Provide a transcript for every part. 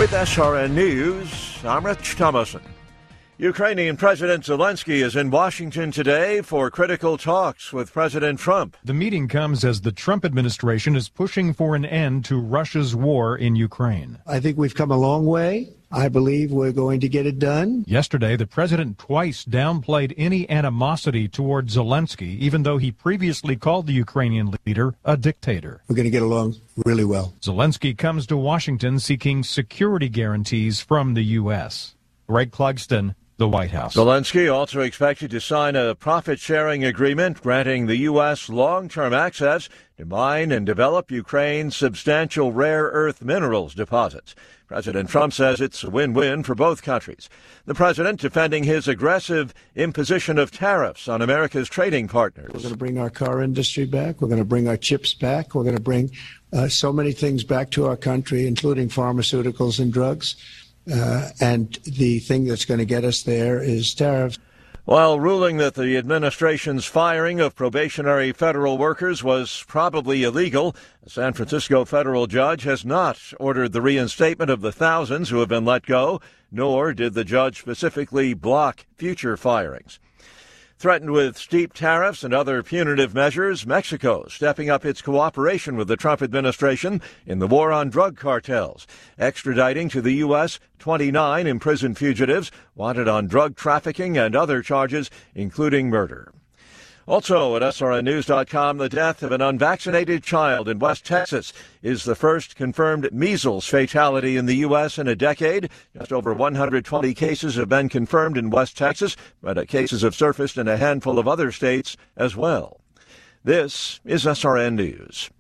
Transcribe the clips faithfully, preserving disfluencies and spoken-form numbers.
With S R N News, I'm Rich Thomason. Ukrainian President Zelensky is in Washington today for critical talks with President Trump. The meeting comes as the Trump administration is pushing for an end to Russia's war in Ukraine. I think we've come a long way. I believe we're going to get it done. Yesterday, the president twice downplayed any animosity toward Zelensky, even though he previously called the Ukrainian leader a dictator. We're going to get along really well. Zelensky comes to Washington seeking security guarantees from the U S. Greg Clugston, the White House. Zelensky also expected to sign a profit-sharing agreement granting the U S long-term access to mine and develop Ukraine's substantial rare earth minerals deposits. President Trump says it's a win-win for both countries. The president defending his aggressive imposition of tariffs on America's trading partners. We're going to bring our car industry back. We're going to bring our chips back. We're going to bring uh, so many things back to our country, including pharmaceuticals and drugs. Uh, and the thing that's going to get us there is tariffs. While ruling that the administration's firing of probationary federal workers was probably illegal, a San Francisco federal judge has not ordered the reinstatement of the thousands who have been let go, nor did the judge specifically block future firings. Threatened with steep tariffs and other punitive measures, Mexico stepping up its cooperation with the Trump administration in the war on drug cartels, extraditing to the U S twenty-nine imprisoned fugitives wanted on drug trafficking and other charges, including murder. Also at S R N news dot com, the death of an unvaccinated child in West Texas is the first confirmed measles fatality in the U S in a decade. Just over one hundred twenty cases have been confirmed in West Texas, but cases have surfaced in a handful of other states as well. This is S R N News.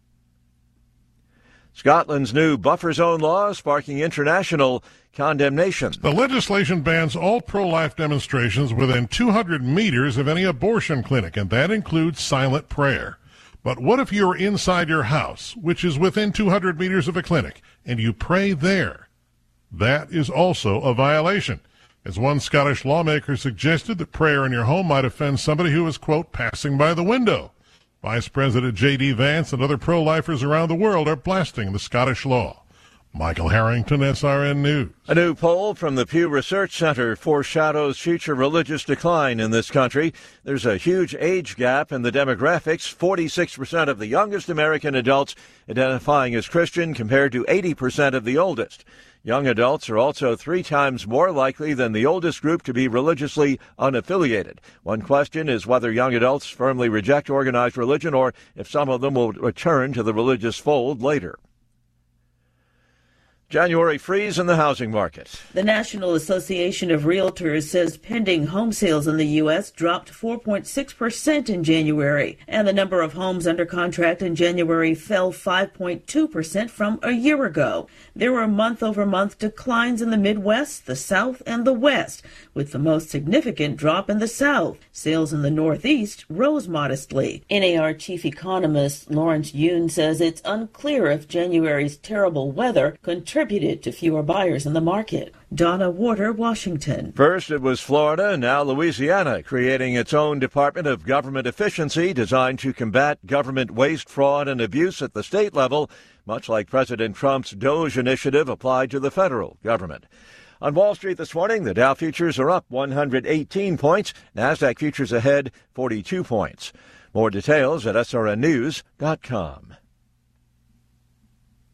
Scotland's new buffer zone law sparking international condemnation. The legislation bans all pro-life demonstrations within two hundred meters of any abortion clinic, and that includes silent prayer. But what if you're inside your house, which is within two hundred meters of a clinic, and you pray there? That is also a violation. As one Scottish lawmaker suggested, that prayer in your home might offend somebody who is, quote, passing by the window. Vice President J D Vance and other pro-lifers around the world are blasting the Scottish law. Michael Harrington, S R N News. A new poll from the Pew Research Center foreshadows future religious decline in this country. There's a huge age gap in the demographics. forty-six percent of the youngest American adults identifying as Christian compared to eighty percent of the oldest. Young adults are also three times more likely than the oldest group to be religiously unaffiliated. One question is whether young adults firmly reject organized religion or if some of them will return to the religious fold later. January freeze in the housing market. The National Association of Realtors says pending home sales in the U S dropped four point six percent in January, and the number of homes under contract in January fell five point two percent from a year ago. There were month-over-month declines in the Midwest, the South, and the West, with the most significant drop in the South. Sales in the Northeast rose modestly. N A R chief economist Lawrence Yun says it's unclear if January's terrible weather contributed Contributed to fewer buyers in the market. Donna Warder, Washington. First it was Florida, now Louisiana, creating its own Department of Government Efficiency designed to combat government waste, fraud, and abuse at the state level, much like President Trump's DOGE initiative applied to the federal government. On Wall Street this morning, the Dow futures are up one hundred eighteen points, NASDAQ futures ahead forty-two points. More details at S R N news dot com.